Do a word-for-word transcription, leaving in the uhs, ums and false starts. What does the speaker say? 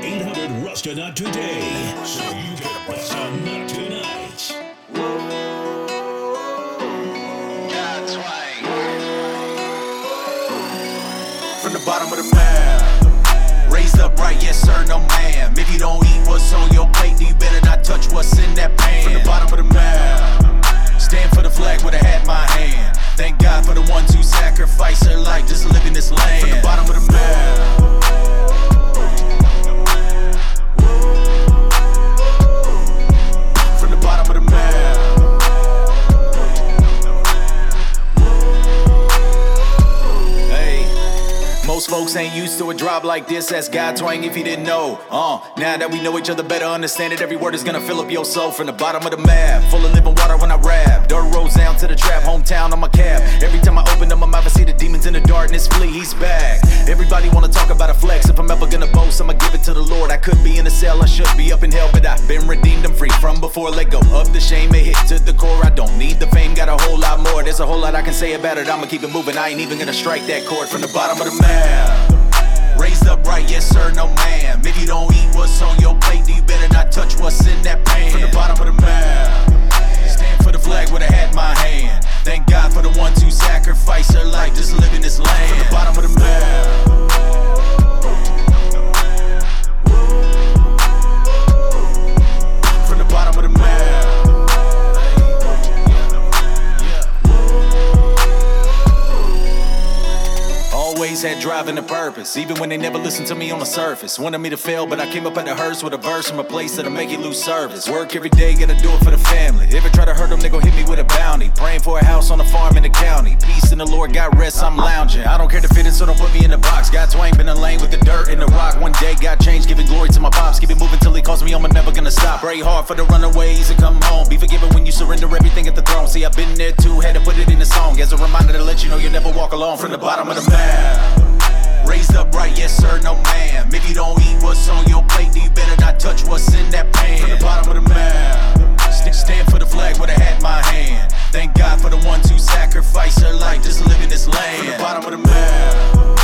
eight hundred Rasta Nut today, so you can bust a nut tonight. From the bottom of the map, raised up right, yes sir, no ma'am. If you don't eat what's on your plate, then you better not touch what's in that pan. From the bottom of the map, stand for the flag with a hat in my hand. Thank God for the ones who sacrifice their life just to live in this land. From the bottom of the map, from the bottom of the map. Most folks ain't used to a drop like this. That's God twang if you didn't know. Uh, now that we know each other better, understand it. Every word is gonna fill up your soul. From the bottom of the map, full of living water when I rap. Dirt roads down to the trap, hometown on my cab. Every time I open up my mouth, I see the demons in the darkness flee. He's back. Everybody wanna talk about a flex. If I'm ever gonna boast, I'ma give it to the Lord. I could be in a cell, I should be up in hell, but I've been redeemed. I'm free from before. Let go of the shame, it hit to the core. I don't need the fame, got a whole lot more. There's a whole lot I can say about it. I'ma keep it moving. I ain't even gonna strike that chord. From the bottom of the map, raised up right, yes sir, no ma'am. If you don't eat what's on your plate, then you better not touch what's in that pan. From the bottom of the map, stand for the flag with a hat in my hand. Thank God for the ones who sacrifice their life just to live in this land. From the bottom of the map, from the bottom of the map. Always had drive and a purpose, even when they never listened to me on the surface. Wanted me to fail, but I came up at the hearse with a verse from a place that'll make you lose service. Work every day, gotta do it for the family. If I try to hurt them, they gon' hit me with a bounty. Praying for a house on a farm in the county. Peace in the Lord, got rest, I'm lounging. I don't care to fit in, so don't put me in the box. God twang, been a lane with the dirt and the rock. One day, God changed, giving glory to my pops. Keep it moving till he calls me home, I'm never gonna stop. Pray hard for the runaways and come home. Be forgiven when you surrender everything at the throne. See, I've been there too, had to put it in a song as a reminder to let you know you'll never walk alone. From the bottom of the map, raised up right, yes sir, no ma'am. If you don't eat what's on your plate, then you better not touch what's in that pan. From the bottom of the map, st- stand for the flag with a hat in my hand. Thank God for the ones who sacrifice their life just to live in this land. From the bottom of the map,